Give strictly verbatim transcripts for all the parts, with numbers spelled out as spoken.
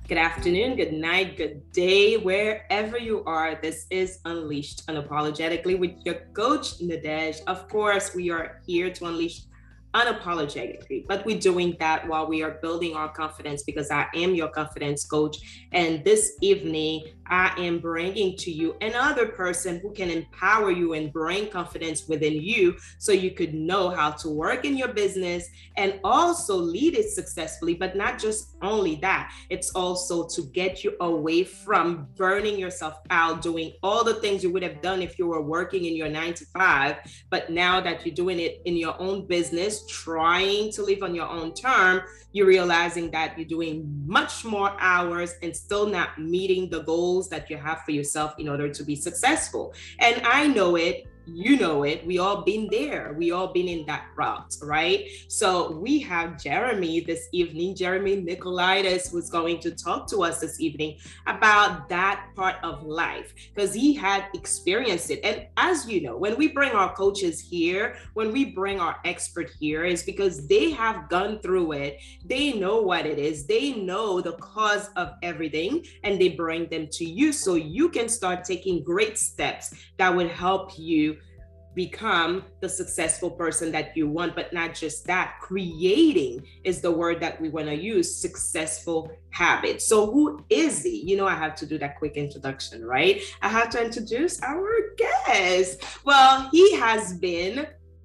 Good afternoon, good night, good day, wherever you are. This is Unleashed Unapologetically with your coach, Nadej. Of course, we are here to unleash unapologetically, but we're doing that while we are building our confidence because I am your confidence coach. And this evening, I am bringing to you another person who can empower you and bring confidence within you so you could know how to work in your business and also lead it successfully. But not just only that, it's also to get you away from burning yourself out, doing all the things you would have done if you were working in your nine to five. But now that you're doing it in your own business, trying to live on your own term, you're realizing that you're doing much more hours and still not meeting the goals that you have for yourself in order to be successful. And I know it. You know it. We all been there. We all been in that route, right? So we have Jeremy this evening. Jeremy Nicolaitis was going to talk to us this evening about that part of life because he had experienced it. And as you know, when we bring our coaches here, when we bring our expert here, is because they have gone through it. They know what it is. They know the cause of everything, and they bring them to you so you can start taking great steps that would help you become the successful person that you want. But not just that, creating is the word that we want to use, successful habits. So who is he? You know, I have to do that quick introduction, right? I have to introduce our guest. Well, he has been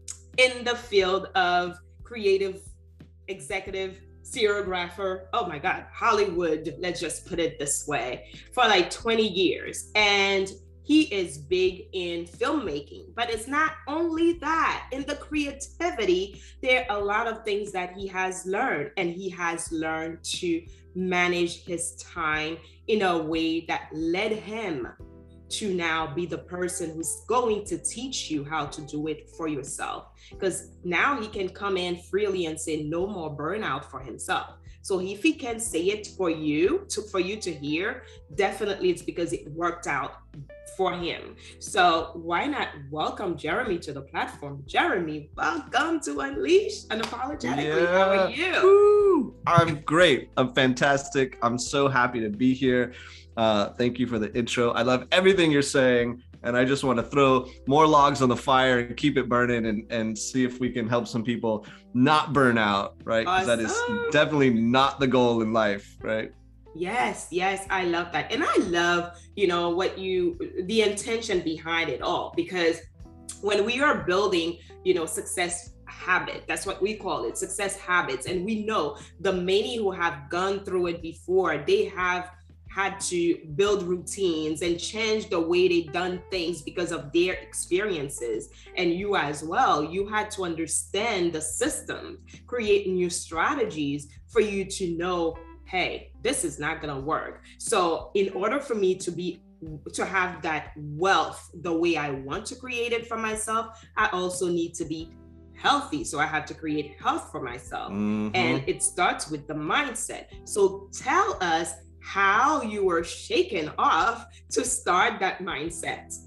in the field of creative executive seriographer, oh my God, Hollywood, let's just put it this way, for like twenty years. And he is big in filmmaking, but it's not only that. In the creativity, there are a lot of things that he has learned, and he has learned to manage his time in a way that led him to now be the person who's going to teach you how to do it for yourself. Because now he can come in freely and say no more burnout for himself. So if he can say it for you, to, for you to hear, definitely it's because it worked out for him. So why not welcome Jeremy to the platform? Jeremy, welcome to Unleashed Unapologetically. Yeah. How are you? Woo. I'm great. I'm fantastic. I'm so happy to be here. Uh, thank you for the intro. I love everything you're saying. And I just want to throw more logs on the fire and keep it burning and, and see if we can help some people not burn out, right? Because Awesome. that is definitely not the goal in life, right? Yes, yes, I love that. And I love, you know, what you, the intention behind it all, because when we are building, you know, success habit, that's what we call it, success habits. And we know the many who have gone through it before, they have had to build routines and change the way they've done things because of their experiences. And you as well, you had to understand the system, create new strategies for you to know, hey, this is not gonna work. So in order for me to be to have that wealth the way I want to create it for myself, I also need to be healthy. So I have to create health for myself. Mm-hmm. And it starts with the mindset. So tell us how you were shaken off to start that mindset.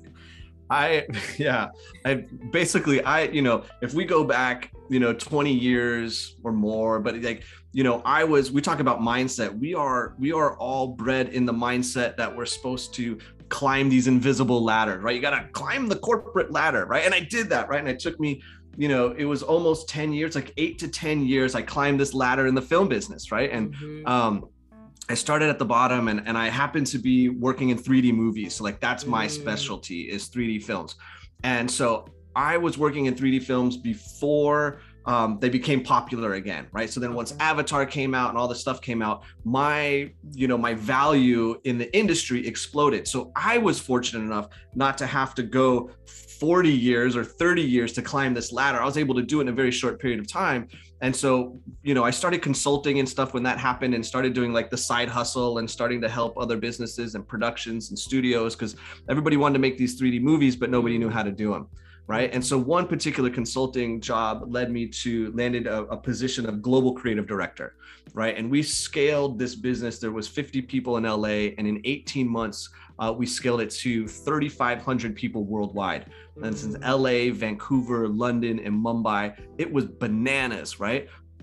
I, yeah, I basically, I, you know, if we go back, you know, twenty years or more, but like, you know, I was, we talk about mindset. We are, we are all bred in the mindset that we're supposed to climb these invisible ladders, right? You got to climb the corporate ladder, right? And I did that, right? And it took me, you know, it was almost ten years, like eight to ten years, I climbed this ladder in the film business, right? And, mm-hmm. um, I started at the bottom and, and I happened to be working in three D movies. So like, that's my mm. specialty is three D films. And so I was working in three D films before um, they became popular again, right? So then once Avatar came out and all this stuff came out, my, you know, my value in the industry exploded. So I was fortunate enough not to have to go forty years or thirty years to climb this ladder. I was able to do it in a very short period of time. And so, you know, I started consulting and stuff when that happened and started doing like the side hustle and starting to help other businesses and productions and studios because everybody wanted to make these three D movies, but nobody knew how to do them. Right. And so one particular consulting job led me to landed a, a position of global creative director. Right. And we scaled this business. There was fifty people in L A, and in eighteen months, uh, we scaled it to thirty-five hundred people worldwide. And since L A, Vancouver, London, and Mumbai, it was bananas. Right.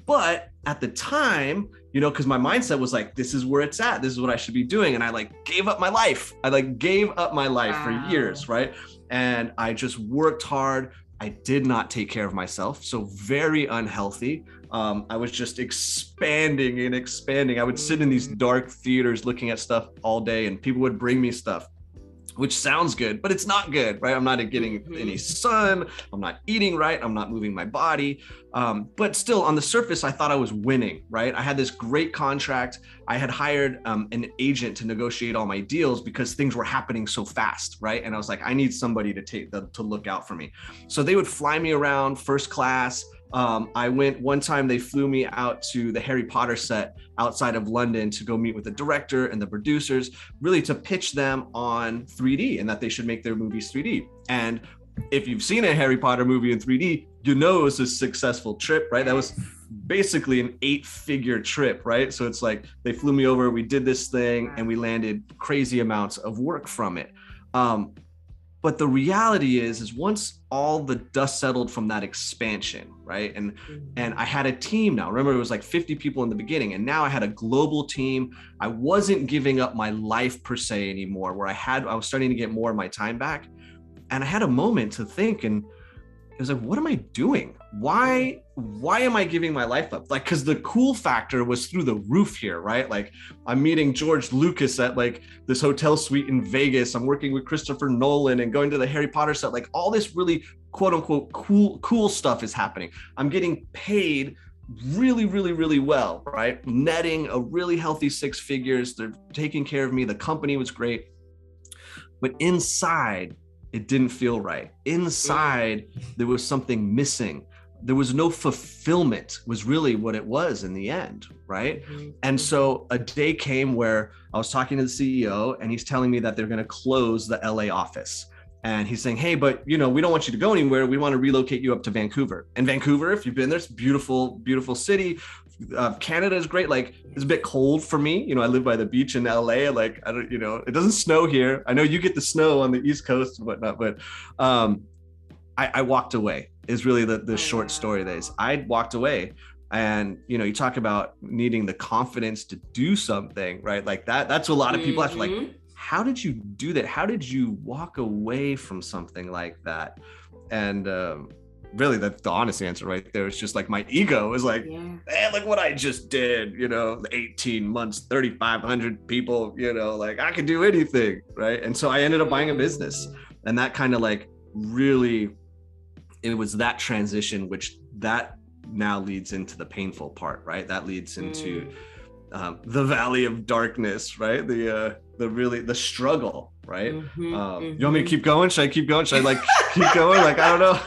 But at the time, you know, because my mindset was like, this is where it's at. This is what I should be doing. And I like gave up my life. I like gave up my life wow. for years, right? And I just worked hard. I did not take care of myself. So very unhealthy. Um, I was just expanding and expanding. I would sit in these dark theaters looking at stuff all day, and people would bring me stuff, which sounds good, but it's not good, right? I'm not getting mm-hmm. any sun. I'm not eating right. I'm not moving my body. Um, but still on the surface, I thought I was winning, right? I had this great contract. I had hired um, an agent to negotiate all my deals because things were happening so fast, right? And I was like, I need somebody to take the, to look out for me. So they would fly me around first class. Um, I went one time, they flew me out to the Harry Potter set outside of London to go meet with the director and the producers, really to pitch them on three D and that they should make their movies three D. And if you've seen a Harry Potter movie in three D, you know it was a successful trip, right? That was basically an eight figure trip, right? So it's like they flew me over, we did this thing, and we landed crazy amounts of work from it. Um, But the reality is, is once all the dust settled from that expansion, right? And and I had a team now. Remember, it was like fifty people in the beginning, and now I had a global team. I wasn't giving up my life per se anymore, where I had, I was starting to get more of my time back. And I had a moment to think, and it was like, what am I doing? Why, why am I giving my life up? Like, cause the cool factor was through the roof here, right? Like I'm meeting George Lucas at like this hotel suite in Vegas. I'm working with Christopher Nolan and going to the Harry Potter set. Like all this really quote unquote cool, cool stuff is happening. I'm getting paid really, really, really well, right? Netting a really healthy six figures. They're taking care of me. The company was great, but inside, it didn't feel right. Inside, there was something missing. There was no fulfillment, was really what it was in the end, right? Mm-hmm. And so a day came where I was talking to the C E O and he's telling me that they're going to close the L A office. And he's saying, hey, but you know, we don't want you to go anywhere. We want to relocate you up to Vancouver. And Vancouver, if you've been there, it's a beautiful, beautiful city. Uh, Canada is great. Like it's a bit cold for me. You know, I live by the beach in L A. Like, I don't, you know, it doesn't snow here. I know you get the snow on the East Coast and whatnot, but um, I, I walked away is really the, the short story of this. I walked away. And, you know, you talk about needing the confidence to do something, right? Like that, that's what a lot of people mm-hmm. have to like, how did you do that? How did you walk away from something like that? And um, really the, the honest answer right there is just like my ego is like, yeah. hey, look what I just did, you know, eighteen months, thirty-five hundred people, you know, like I could do anything, right? And so I ended up buying a business, and that kind of like really, it was that transition, which that now leads into the painful part, right? That leads into mm. um, the valley of darkness, right? The uh, the really the struggle, right? Mm-hmm, um, mm-hmm. You want me to keep going? Should I keep going? Should I like keep going? Like I don't know.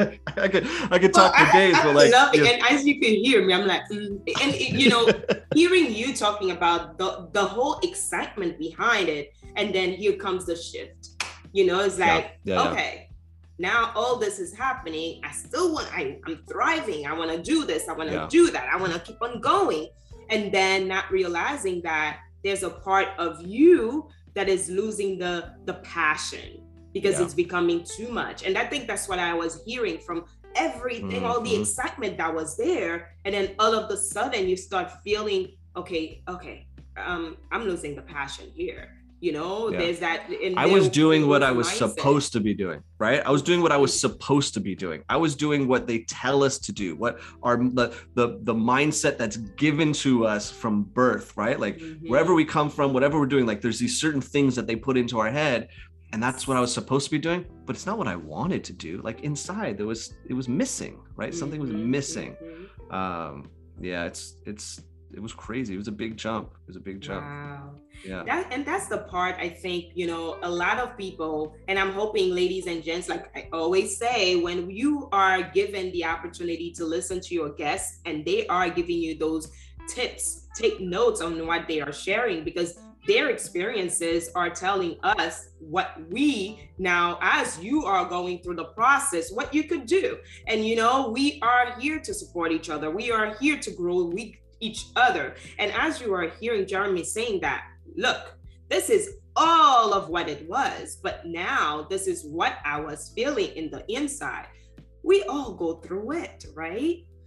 I could I could talk well, for days, I, I but like love it. And as you can hear me, I'm like, mm. and it, you know, hearing you talking about the the whole excitement behind it, and then here comes the shift. You know, it's like yeah, yeah, okay. Yeah. Now all this is happening. I still want, I, I'm thriving. I want to do this. I want to yeah. do that. I want to keep on going. And then not realizing that there's a part of you that is losing the, the passion because yeah. it's becoming too much. And I think that's what I was hearing from everything, mm-hmm. all the excitement that was there. And then all of a sudden you start feeling, okay, okay, um, I'm losing the passion here. You know, yeah. there's that. I was doing what I was mindset. supposed to be doing, right? I was doing what I was supposed to be doing. I was doing what they tell us to do, what our the the, the mindset that's given to us from birth, right? Like mm-hmm. wherever we come from, whatever we're doing, like there's these certain things that they put into our head, and that's what I was supposed to be doing, but it's not what I wanted to do. Like inside, there was it was missing, right? Mm-hmm. Something was missing. Mm-hmm. Um, yeah, it's it's. It was crazy. It was a big jump. It was a big jump. Wow. Yeah. That, and that's the part I think, you know, a lot of people, and I'm hoping ladies and gents, like I always say, when you are given the opportunity to listen to your guests and they are giving you those tips, take notes on what they are sharing, because their experiences are telling us what we now, as you are going through the process, what you could do. And, you know, we are here to support each other. We are here to grow. We each other. And as you are hearing Jeremy saying that, look, this is all of what it was, but now this is what I was feeling in the inside. We all go through it, right?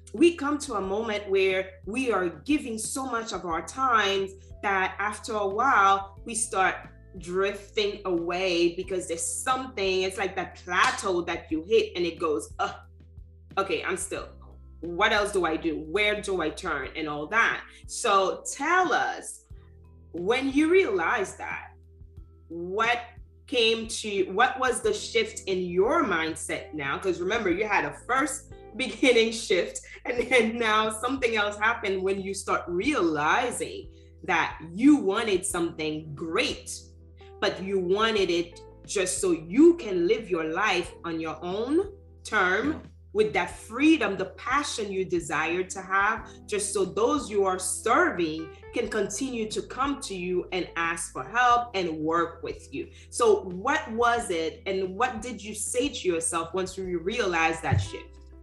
we come to a moment where we are giving so much of our time that after a while we start drifting away, because there's something, it's like that plateau that you hit and it goes, uh, okay, I'm still, what else do I do? Where do I turn and all that? So tell us, when you realize that, what came to, what was the shift in your mindset now? Because remember, you had a first beginning shift, and then now something else happened when you start realizing that you wanted something great, but you wanted it just so you can live your life on your own term, with that freedom, the passion you desire to have, just so those you are serving can continue to come to you and ask for help and work with you. So what was it, and what did you say to yourself once you realized that shift?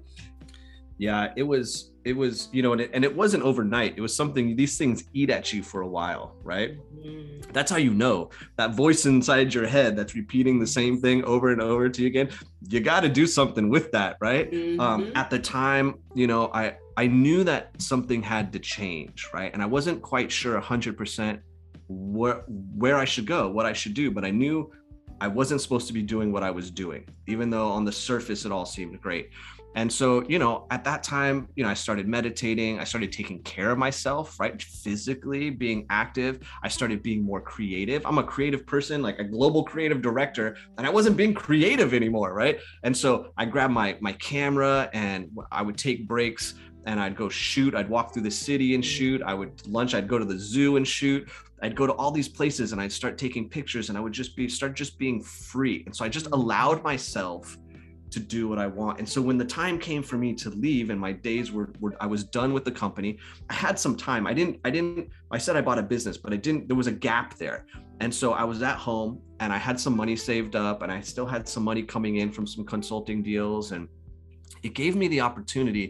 Yeah, it was, it was, you know, and it, and it wasn't overnight. It was something, these things eat at you for a while, right? Mm-hmm. That's how you know, that voice inside your head that's repeating the same thing over and over to you again. You got to do something with that, right? Mm-hmm. Um, at the time, you know, I, I knew that something had to change, right? And I wasn't quite sure one hundred percent where, where I should go, what I should do, but I knew I wasn't supposed to be doing what I was doing, even though on the surface it all seemed great. And so, you know, at that time, you know, I started meditating, I started taking care of myself, right? Physically being active. I started being more creative. I'm a creative person, like a global creative director, and I wasn't being creative anymore, right? And so I grabbed my, my camera and I would take breaks and I'd go shoot. I'd walk through the city and shoot. I would lunch, I'd go to the zoo and shoot. I'd go to all these places and I'd start taking pictures, and I would just be, start just being free. And so I just allowed myself to do what I want. And so when the time came for me to leave and my days were, were, I was done with the company, I had some time. I didn't, I didn't, I said I bought a business, but I didn't, there was a gap there. And so I was at home and I had some money saved up, and I still had some money coming in from some consulting deals. And it gave me the opportunity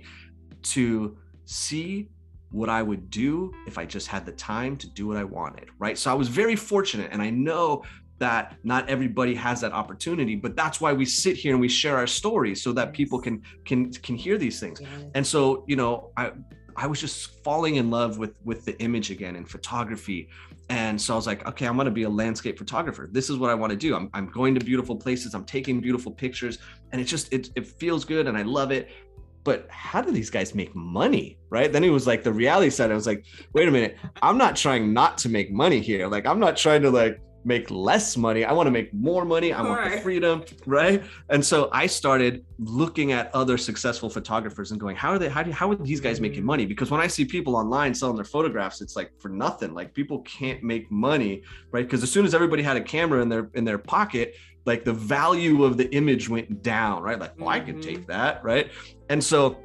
to see what I would do if I just had the time to do what I wanted, right? So I was very fortunate, and I know that not everybody has that opportunity, but that's why we sit here and we share our stories so that people can can can hear these things. Yes. And so, you know, I I was just falling in love with with the image again and photography. And so I was like, okay, I'm going to be a landscape photographer. This is what I want to do. I'm I'm going to beautiful places, I'm taking beautiful pictures, and it just it it feels good and I love it. But how do these guys make money, right? Then it was like the reality side. I was like, wait a minute, I'm not trying not to make money here. Like, I'm not trying to like make less money. I want to make more money. I want the freedom, right? And so I started looking at other successful photographers and going, how are they, how do, how are these guys making money? Because when I see people online selling their photographs, it's like for nothing. Like, people can't make money, right? Because as soon as everybody had a camera in their in their pocket, like the value of the image went down, right? Like, well, I can take that, right? And so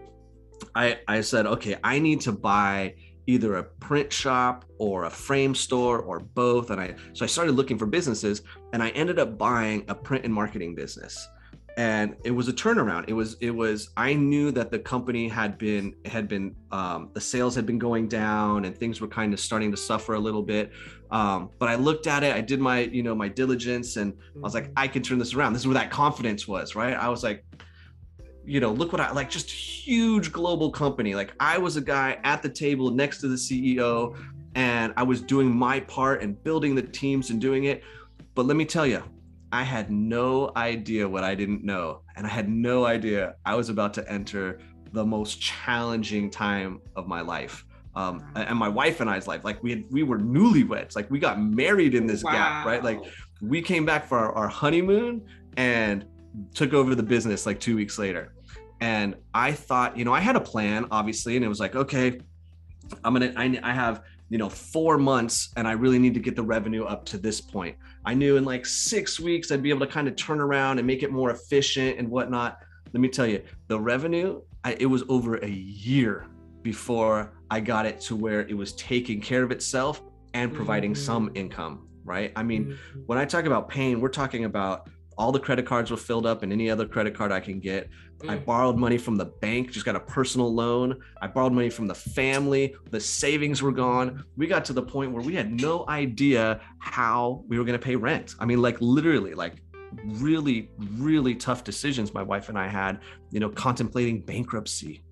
I I said, okay, I need to buy either a print shop or a frame store or both. And I, so I started looking for businesses, and I ended up buying a print and marketing business. And it was a turnaround. It was, it was, I knew that the company had been, had been, um, the sales had been going down and things were kind of starting to suffer a little bit. Um, but I looked at it, I did my, you know, my diligence, and I was like, I can turn this around. This is where that confidence was, right? I was like, you know, look what I like, just huge global company. Like, I was a guy at the table next to the C E O, and I was doing my part and building the teams and doing it. But let me tell you, I had no idea what I didn't know. And I had no idea I was about to enter the most challenging time of my life. Um, and my wife and I's life, like we had, we were newlyweds, like we got married in this wow. gap, right? Like, we came back for our, our honeymoon and took over the business like two weeks later. And I thought, you know, I had a plan, obviously, and it was like, okay, I'm gonna, I, I have, you know, four months and I really need to get the revenue up to this point. I knew in like six weeks, I'd be able to kind of turn around and make it more efficient and whatnot. Let me tell you, the revenue, I, it was over a year before I got it to where it was taking care of itself and providing mm-hmm. some income, right? I mean, mm-hmm. when I talk about pain, we're talking about all the credit cards were filled up and any other credit card I can get. Mm. I borrowed money from the bank, just got a personal loan. I borrowed money from the family. The savings were gone. We got to the point where we had no idea how we were going to pay rent. I mean, like literally, like really, really tough decisions my wife and I had, you know, contemplating bankruptcy,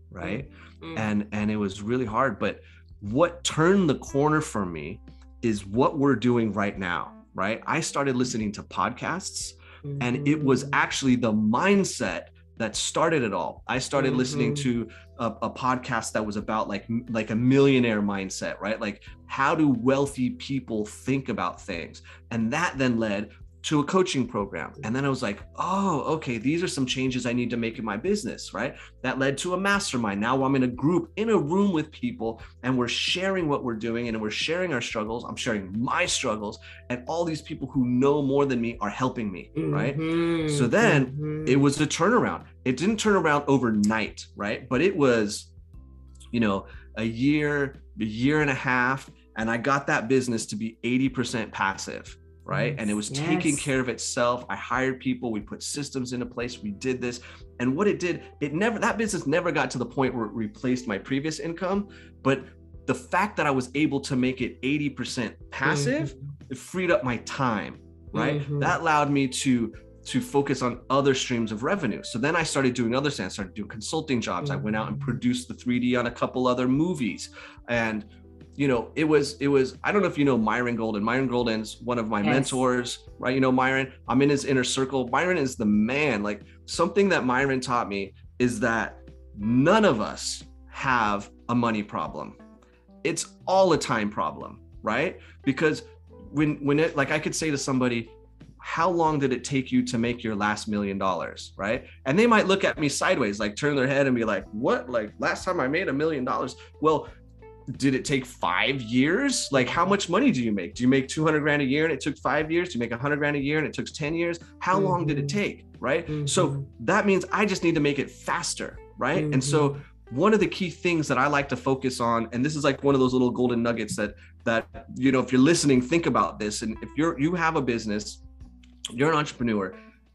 right? Mm-hmm. And and it was really hard. But what turned the corner for me is what we're doing right now, right? I started listening to podcasts, mm-hmm. and it was actually the mindset that started it all. I started mm-hmm. listening to a, a podcast that was about like like a millionaire mindset, right? Like, how do wealthy people think about things? And that then led to a coaching program. And then I was like, oh, okay, these are some changes I need to make in my business, right? That led to a mastermind. Now I'm in a group, in a room with people, and we're sharing what we're doing, and we're sharing our struggles. I'm sharing my struggles, and all these people who know more than me are helping me, right? Mm-hmm. So then mm-hmm. it was a turnaround. It didn't turn around overnight, right? But it was, you know, a year, a year and a half, and I got that business to be eighty percent passive. Right. Yes, and it was yes. taking care of itself. I hired people. We put systems into place. We did this. And what it did, it never, that business never got to the point where it replaced my previous income. But the fact that I was able to make it eighty percent passive, mm-hmm. it freed up my time. Right. Mm-hmm. That allowed me to to focus on other streams of revenue. So then I started doing other things. I started doing consulting jobs. Mm-hmm. I went out and produced the three D on a couple other movies. And you know, it was, it was, I don't know if you know Myron Golden. Myron Golden's one of my yes. mentors, right? You know, Myron, I'm in his inner circle. Myron is the man. Like, something that Myron taught me is that none of us have a money problem. It's all a time problem, right? Because when, when it, like I could say to somebody, how long did it take you to make your last million dollars, right? And they might look at me sideways, like turn their head and be like, what? Like, last time I made a million dollars? Well, did it take five years? Like, how much money do you make? Do you make two hundred grand a year and it took five years? Do you make one hundred grand a year and it took ten years? How mm-hmm. long did it take, right? Mm-hmm. So that means I just need to make it faster, right? Mm-hmm. And so one of the key things that I like to focus on, and this is like one of those little golden nuggets that, that, you know, if you're listening, think about this. And if you're, you have a business, you're an entrepreneur,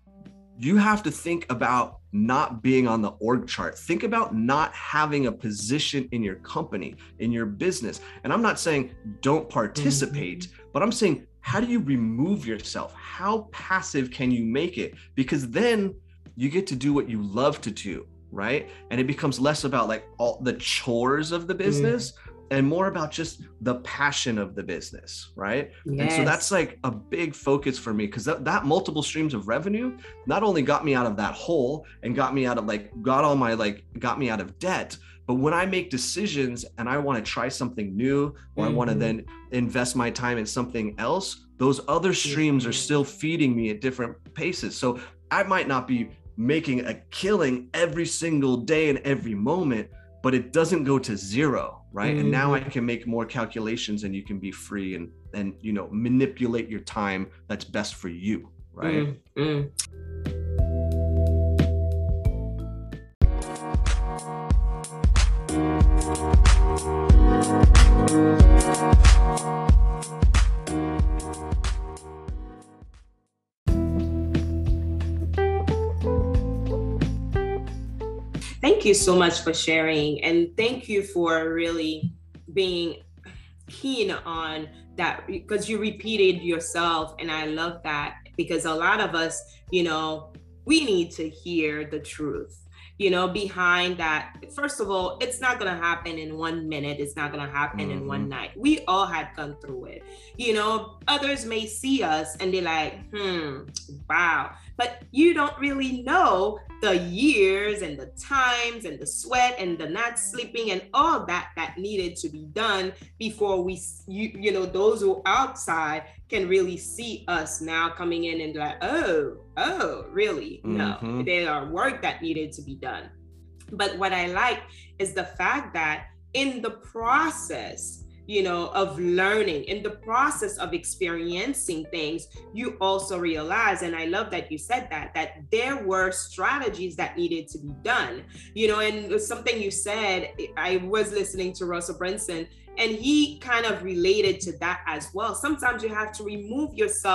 you have to think about not being on the org chart. Think about not having a position in your company, in your business. And I'm not saying don't participate, mm-hmm. but I'm saying, how do you remove yourself? How passive can you make it? Because then you get to do what you love to do, right? And it becomes less about like all the chores of the business, mm-hmm. and more about just the passion of the business, right? Yes. And so that's like a big focus for me, because that, that multiple streams of revenue not only got me out of that hole and got me out of like, got all my like, got me out of debt, but when I make decisions and I want to try something new, or mm-hmm. I want to then invest my time in something else, those other streams mm-hmm. are still feeding me at different paces. So I might not be making a killing every single day and every moment, but it doesn't go to zero. Right. Mm-hmm. And now I can make more calculations, and you can be free and, and, you know, manipulate your time that's best for you. Right. Mm-hmm. Thank you so much for sharing, and thank you for really being keen on that, because you repeated yourself, and I love that, because a lot of us, you know, we need to hear the truth, you know, behind that. First of all, it's not going to happen in one minute. It's not going to happen mm-hmm. in one night. We all had gone through it. You know, others may see us and they're like, hmm, wow. But you don't really know the years and the times and the sweat and the not sleeping and all that that needed to be done before we, you, you know, those who are outside can really see us now coming in and like, oh, oh, really? Mm-hmm. No, there are work that needed to be done. But what I like is the fact that in the process, you know, of learning, in the process of experiencing things, you also realize, and I love that you said that, that there were strategies that needed to be done, you know, and something you said, I was listening to Russell Brunson, and he kind of related to that as well. Sometimes you have to remove yourself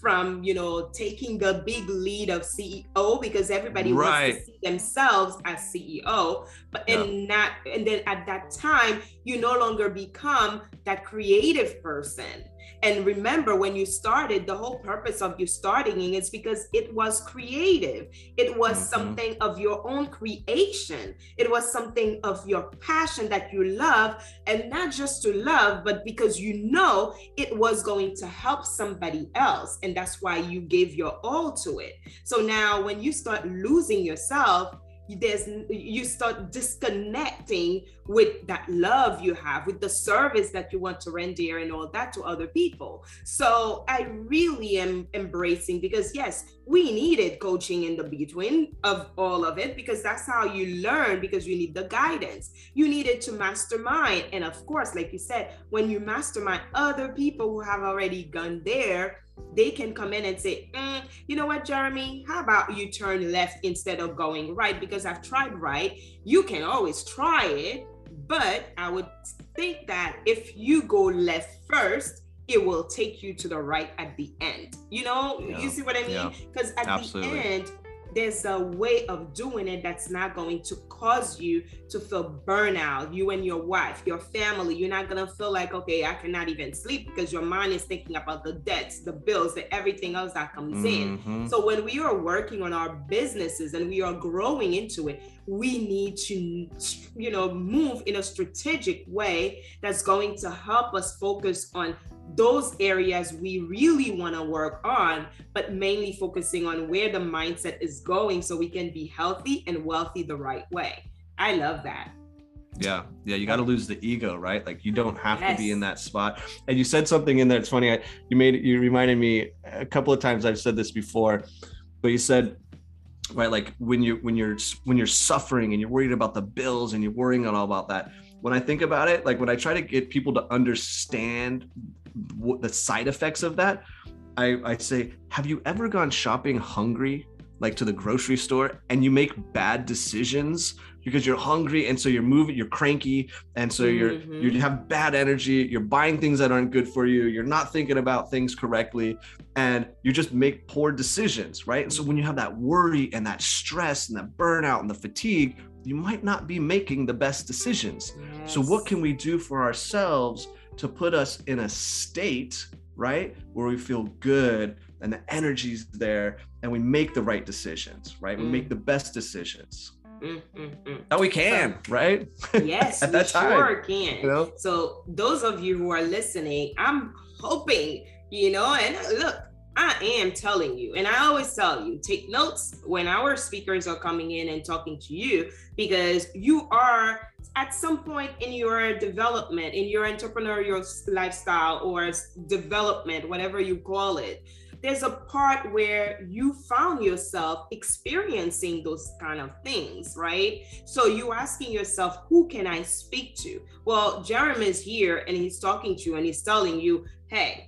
from, you know, taking the big lead of C E O, because everybody right. wants to see themselves as C E O, but Yeah. and not, and then at that time, you no longer become that creative person. And remember, when you started, the whole purpose of you starting is because it was creative. It was mm-hmm. something of your own creation. It was something of your passion that you love, and not just to love, but because you know it was going to help somebody else. And that's why you gave your all to it. So now when you start losing yourself, there's you start disconnecting with that love you have, with the service that you want to render and all that to other people. So I really am embracing, because yes, we needed coaching in the between of all of it, because that's how you learn, because you need the guidance. You needed to mastermind. And of course, like you said, when you mastermind other people who have already gone there, they can come in and say, mm, you know what, Jeremy, how about you turn left instead of going right? Because I've tried right. You can always try it, but I would think that if you go left first, it will take you to the right at the end. You know, yeah. you see what I mean? Because yeah. at Absolutely. the end, there's a way of doing it that's not going to cause you to feel burnout, you and your wife, your family. You're not going to feel like, okay, I cannot even sleep, because your mind is thinking about the debts, the bills, the everything else that comes mm-hmm. in. So when we are working on our businesses and we are growing into it, we need to, you know, move in a strategic way that's going to help us focus on those areas we really want to work on, but mainly focusing on where the mindset is going so we can be healthy and wealthy the right way. I love that. Yeah. Yeah. You got to lose the ego, right? Like you don't have yes. to be in that spot. And you said something in there. It's funny. I, you made you reminded me a couple of times. I've said this before, but you said, right, like when you when you're when you're suffering and you're worried about the bills and you're worrying all about that. When I think about it, like when I try to get people to understand what the side effects of that, I, I say, have you ever gone shopping hungry, like to the grocery store, and you make bad decisions because you're hungry, and so you're moving, you're cranky, and so you're mm-hmm. you have bad energy, you're buying things that aren't good for you, you're not thinking about things correctly, and you just make poor decisions, right? And so when you have that worry and that stress and that burnout and the fatigue, you might not be making the best decisions. Yes. So what can we do for ourselves to put us in a state, right, where we feel good and the energy's there and we make the right decisions, right? Mm. We make the best decisions mm, mm, mm. that we can, so, right? Yes, at that we time, sure can. You know? So those of you who are listening, I'm hoping, you know, and look, I am telling you, and I always tell you, take notes when our speakers are coming in and talking to you, because you are at some point in your development, in your entrepreneurial lifestyle or development, whatever you call it, there's a part where you found yourself experiencing those kind of things, right? So you asking yourself, who can I speak to? Well, Jeremy is here and he's talking to you and he's telling you, hey,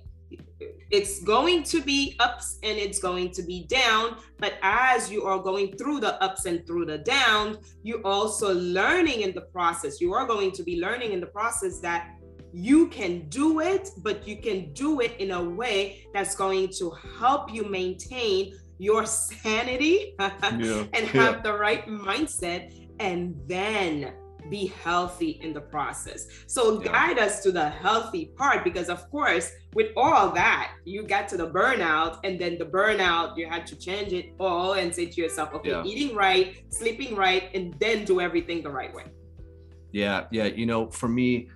it's going to be ups and it's going to be down, but as you are going through the ups and through the downs, you're also learning in the process. You are going to be learning in the process that you can do it, but you can do it in a way that's going to help you maintain your sanity yeah. and have yeah. the right mindset, and then be healthy in the process. So yeah. guide us to the healthy part, because of course, with all that, you got to the burnout, and then the burnout, you had to change it all and say to yourself, okay, yeah. eating right, sleeping right, and then do everything the right way. Yeah. Yeah. You know, for me,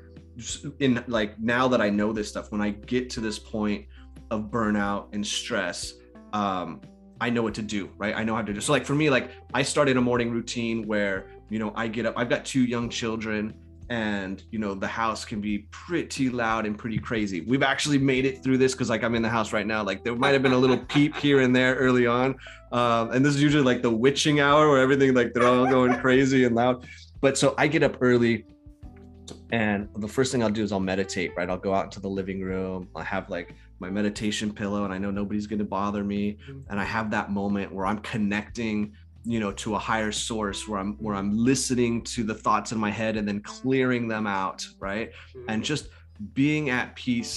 in like, now that I know this stuff, when I get to this point of burnout and stress, um, I know what to do, right? I know how to do. So like for me, like I started a morning routine where, you know, I get up, I've got two young children, and, you know, the house can be pretty loud and pretty crazy. We've actually made it through this, because like I'm in the house right now, like there might've been a little peep here and there early on. Um, and this is usually like the witching hour where everything, like they're all going crazy and loud. But so I get up early, and the first thing I'll do is I'll meditate, right? I'll go out into the living room. I'll have like my meditation pillow, and I know nobody's going to bother me. And I have that moment where I'm connecting, you know, to a higher source, where I'm, where I'm listening to the thoughts in my head and then clearing them out, right? And just being at peace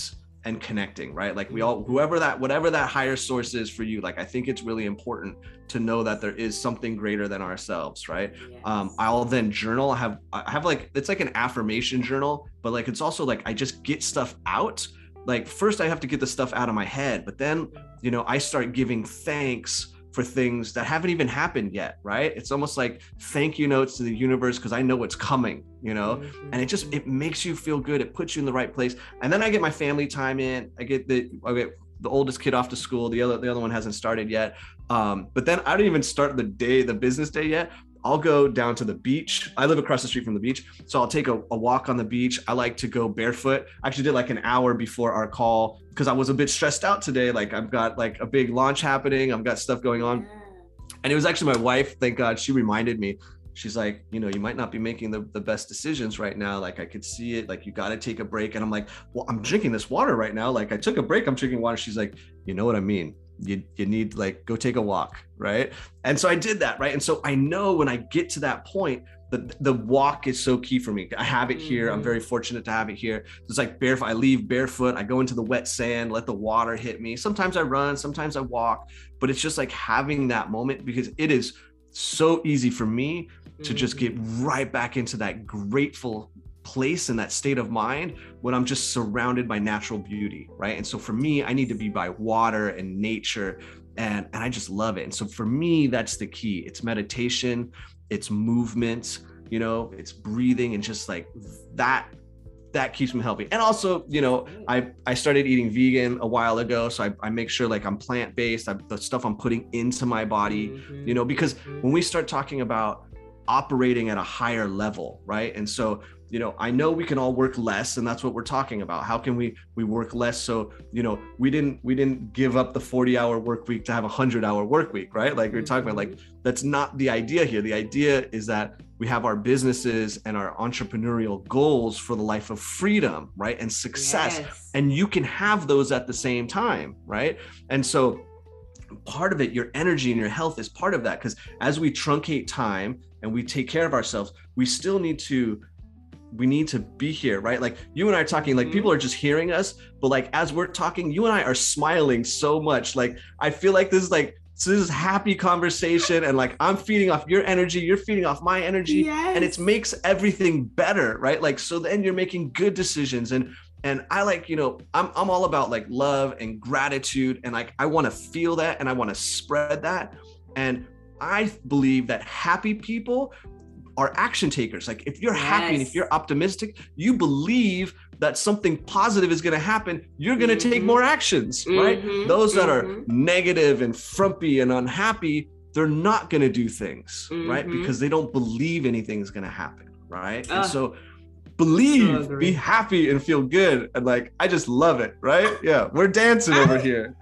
and connecting, right? Like we all, whoever that, whatever that higher source is for you, like I think it's really important to know that there is something greater than ourselves, right? Yes. Um, I'll then journal. I have, I have like, it's like an affirmation journal, but like it's also like I just get stuff out. Like first I have to get the stuff out of my head, but then, you know, I start giving thanks for things that haven't even happened yet, right? It's almost like thank you notes to the universe because I know what's coming, you know, mm-hmm. and it just, it makes you feel good. It puts you in the right place. And then I get my family time in. I get the, I get the oldest kid off to school. The other, the other one hasn't started yet. Um, but then I don't even start the day, the business day yet. I'll go down to the beach. I live across the street from the beach. So I'll take a, a walk on the beach. I like to go barefoot. I actually did like an hour before our call because I was a bit stressed out today. Like I've got like a big launch happening. I've got stuff going on. And it was actually my wife, thank God, she reminded me. She's like, you know, you might not be making the, the best decisions right now. Like I could see it, like you got to take a break. And I'm like, well, I'm drinking this water right now. Like I took a break, I'm drinking water. She's like, you know what I mean? You, you need like, go take a walk, right? And so I did that, right? And so I know when I get to that point, the, the walk is so key for me. I have it here. Mm-hmm. I'm very fortunate to have it here. It's like barefoot. I leave barefoot. I go into the wet sand, let the water hit me. Sometimes I run, sometimes I walk, but it's just like having that moment because it is so easy for me mm-hmm. to just get right back into that grateful place and that state of mind when I'm just surrounded by natural beauty, right? And so for me, I need to be by water and nature, and, and I just love it. And so for me, that's the key. It's meditation, it's movement, you know, it's breathing, and just like that, that keeps me healthy. And also, you know, I, I started eating vegan a while ago. So I, I make sure like I'm plant-based, I, the stuff I'm putting into my body, mm-hmm. you know, because when we start talking about operating at a higher level, right? And so, you know, I know we can all work less, and that's what we're talking about. How can we we work less? So, you know, we didn't we didn't give up the forty hour work week to have a hundred hour work week, right? Like we're talking about, like that's not the idea here. The idea is that we have our businesses and our entrepreneurial goals for the life of freedom, right? And success. Yes. And you can have those at the same time, right? And so part of it, your energy and your health is part of that, because as we truncate time and we take care of ourselves, we still need to we need to be here, right? Like you and I are talking, like people are just hearing us, but like as we're talking, you and I are smiling so much. Like I feel like this is like so this is happy conversation, and like I'm feeding off your energy, you're feeding off my energy, yes. and it makes everything better, right? Like so then you're making good decisions. And and I like, you know, I'm I'm all about like love and gratitude, and like I want to feel that and I want to spread that. And I believe that happy people are action takers. Like if you're yes. happy and if you're optimistic, you believe that something positive is going to happen, you're going to mm-hmm. take more actions, mm-hmm. right? Those that mm-hmm. are negative and frumpy and unhappy, they're not going to do things, mm-hmm. right? Because they don't believe anything is going to happen, right? Uh, and so believe, so be happy, and feel good. And like, I just love it, right? Yeah, we're dancing over here.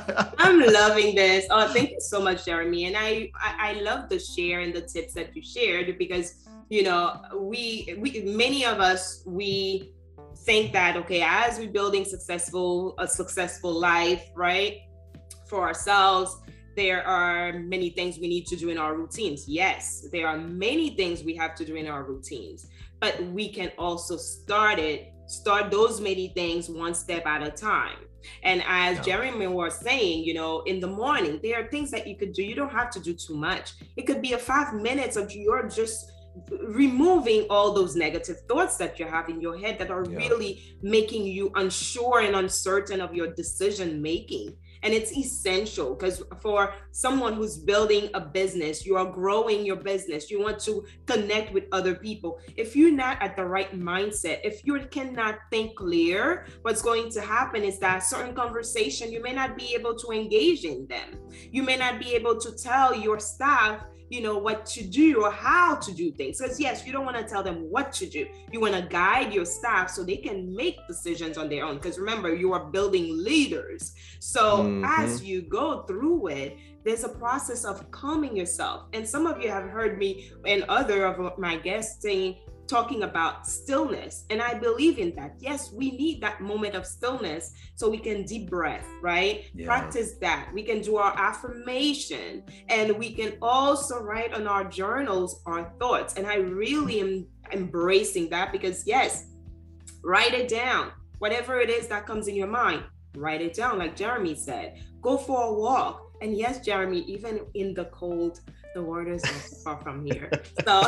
I'm loving this. Oh, thank you so much, Jeremy. And I, I, I love the share and the tips that you shared, because, you know, we, we, many of us, we think that, okay, as we're building successful, a successful life, right, for ourselves, there are many things we need to do in our routines. Yes, there are many things we have to do in our routines, but we can also start it, start those many things one step at a time. And as yeah. Jeremy was saying, you know, in the morning, there are things that you could do. You don't have to do too much. It could be a five minutes of you're just removing all those negative thoughts that you have in your head that are yeah. really making you unsure and uncertain of your decision making. And it's essential, because for someone who's building a business, you are growing your business, you want to connect with other people. If you're not at the right mindset, if you cannot think clear, what's going to happen is that certain conversation, you may not be able to engage in them. You may not be able to tell your staff, you know, what to do or how to do things. Because yes, you don't want to tell them what to do. You want to guide your staff so they can make decisions on their own. Because remember, you are building leaders. So mm-hmm. as you go through it, there's a process of calming yourself. And some of you have heard me and other of my guests saying, talking about stillness. And I believe in that. Yes, we need that moment of stillness so we can deep breath, right? Yeah. Practice that. We can do our affirmation, and we can also write on our journals our thoughts. And I really am embracing that, because yes, write it down. whatever it is that comes in your mind, write it down, like Jeremy said. Go for a walk. And yes, Jeremy, even in the cold, the waters are far from here. So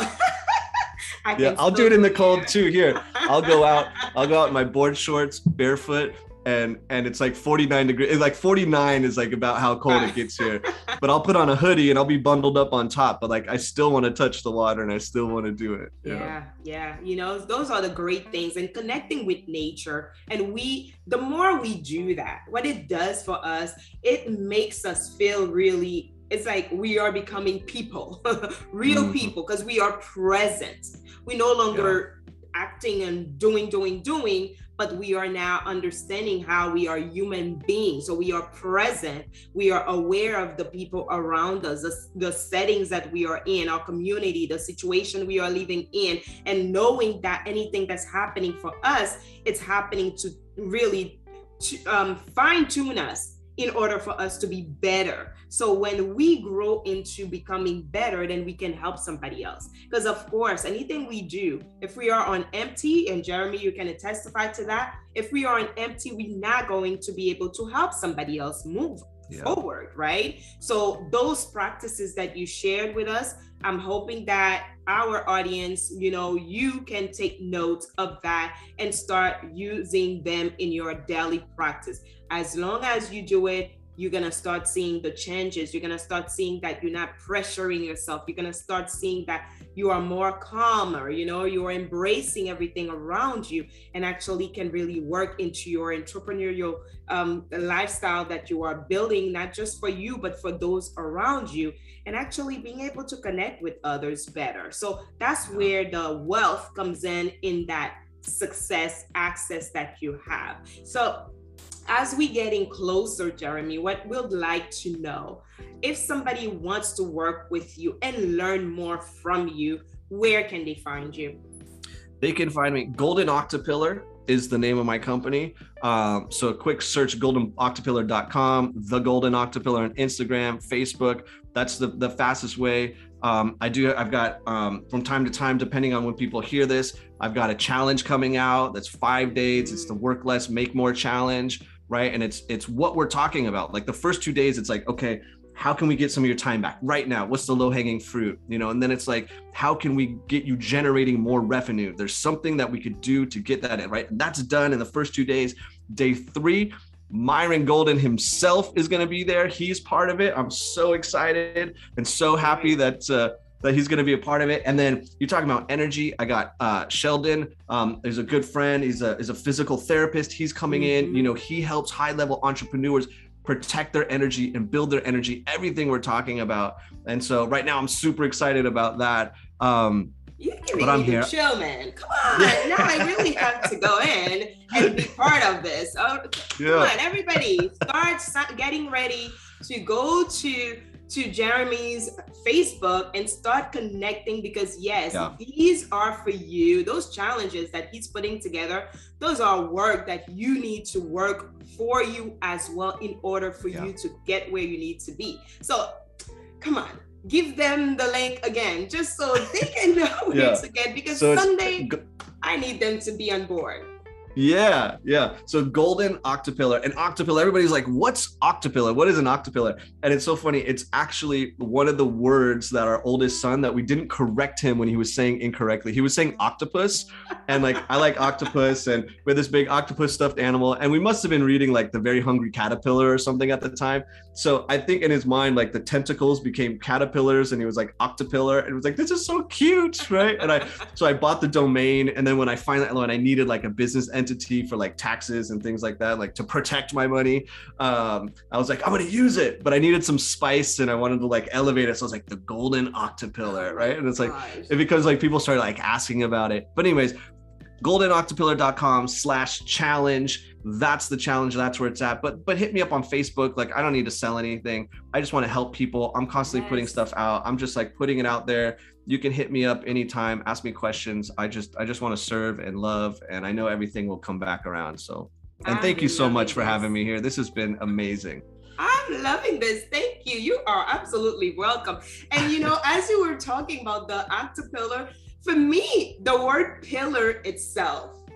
I yeah, I'll do it in the cold too. Here, I'll go out. I'll go out in my board shorts, barefoot, and and it's like forty-nine degrees. Like forty-nine is like about how cold it gets here. But I'll put on a hoodie and I'll be bundled up on top. But like I still want to touch the water and I still want to do it. Yeah, know? yeah. You know, those are the great things, and connecting with nature. And we, the more we do that, what it does for us, it makes us feel really. It's like we are becoming people, real mm-hmm. people, because we are present. We no longer yeah. acting and doing, doing, doing, but we are now understanding how we are human beings. So we are present. We are aware of the people around us, the, the settings that we are in, our community, the situation we are living in, and knowing that anything that's happening for us, it's happening to really um, fine tune us in order for us to be better. So when we grow into becoming better, then we can help somebody else. Because of course, anything we do, if we are on empty, and Jeremy, you can testify to that, if we are on empty, we're not going to be able to help somebody else move yeah. forward, right? So those practices that you shared with us, I'm hoping that our audience, you know, you can take note of that and start using them in your daily practice. As long as you do it, you're going to start seeing the changes. You're going to start seeing that you're not pressuring yourself. You're going to start seeing that you are more calmer, you know, you're embracing everything around you, and actually can really work into your entrepreneurial um, lifestyle that you are building, not just for you, but for those around you, and actually being able to connect with others better. So that's where the wealth comes in, in that success access that you have. So as we getting closer, Jeremy, what we'd like to know, if somebody wants to work with you and learn more from you, where can they find you? They can find me. Golden Octopillar is the name of my company. Um, so a quick search, golden octopillar dot com, The Golden Octopillar on Instagram, Facebook. That's the, the fastest way. Um, I do, I've got, um, from time to time, depending on when people hear this, I've got a challenge coming out that's five days. It's the Work Less, Make More challenge, right? And it's, it's what we're talking about. Like the first two days, it's like, okay, how can we get some of your time back right now? What's the low hanging fruit? You know, and then it's like, how can we get you generating more revenue? There's something that we could do to get that in, right? And that's done in the first two days. Day three, Myron Golden himself is going to be there. He's part of it. I'm so excited and so happy that, uh, that he's going to be a part of it. And then you're talking about energy. I got uh, Sheldon. Um, there's a good friend. He's a, he's a physical therapist. He's coming mm-hmm. in, you know, he helps high level entrepreneurs protect their energy and build their energy, everything we're talking about. And so right now I'm super excited about that. Um, you can I'm here. Chill, man. Come on. Now I really have to go in and be part of this. Oh, come yeah. on, everybody, start getting ready to go to to Jeremy's Facebook and start connecting, because yes, yeah. these are for you. Those challenges that he's putting together, those are work that you need to work for you as well in order for yeah. you to get where you need to be. So come on, give them the link again, just so they can know where yeah. to get, because so Sunday, I need them to be on board. Yeah, yeah. So Golden Octopillar, and Octopillar, everybody's like, what's Octopillar? What is an Octopillar? And it's so funny. It's actually one of the words that our oldest son, that we didn't correct him when he was saying incorrectly. He was saying octopus, and like, I like octopus, and we had this big octopus stuffed animal, and we must have been reading like The Very Hungry Caterpillar or something at the time. So I think in his mind, like the tentacles became caterpillars, and he was like Octopillar, and it was like, this is so cute, right? And I, so I bought the domain, and then when I finally, when I needed like a business entity for like taxes and things like that, like to protect my money, um I was like, I'm gonna use it, but I needed some spice and I wanted to like elevate it, so I was like, the Golden Octopillar, right? And it's like, it becomes like people started like asking about it. But anyways, golden octopillar dot com slash challenge. That's the challenge. That's where it's at. But but hit me up on Facebook. Like, I don't need to sell anything. I just want to help people. I'm constantly yes. putting stuff out. I'm just like putting it out there. You can hit me up anytime, ask me questions. I just I just want to serve and love, and I know everything will come back around. So, and I'm thank you so much for this. having me here. This has been amazing. I'm loving this. Thank you. You are absolutely welcome. And you know, as you were talking about the Octopillar, for me, the word pillar itself,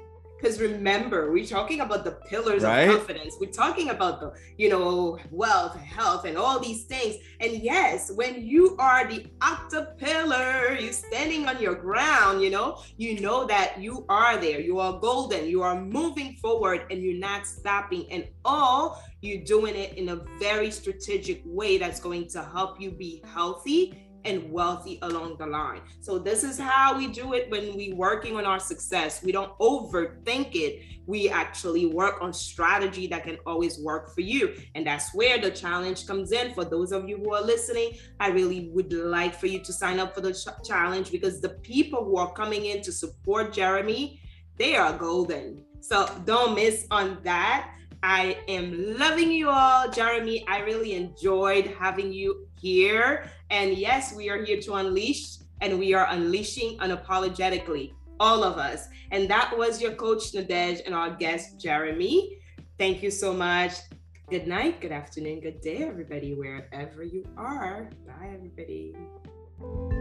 Because remember, we're talking about the pillars right? of confidence. We're talking about the, you know, wealth, health, and all these things. And yes, when you are the octopillar, you're standing on your ground, you know, you know that you are there. You are golden. You are moving forward and you're not stopping. And all you're doing it in a very strategic way that's going to help you be healthy and wealthy along the line. So this is how we do it when we working on our success. We don't overthink it. We actually work on strategy that can always work for you. And that's where the challenge comes in. For those of you who are listening, I really would like for you to sign up for the ch- challenge, because the people who are coming in to support Jeremy, they are golden. So don't miss on that. I am loving you all. Jeremy, I really enjoyed having you here. And yes, we are here to unleash, and we are unleashing unapologetically, all of us. And that was your coach Nadege and our guest Jeremy. Thank you so much. Good night, good afternoon, good day, everybody, wherever you are. Bye, everybody.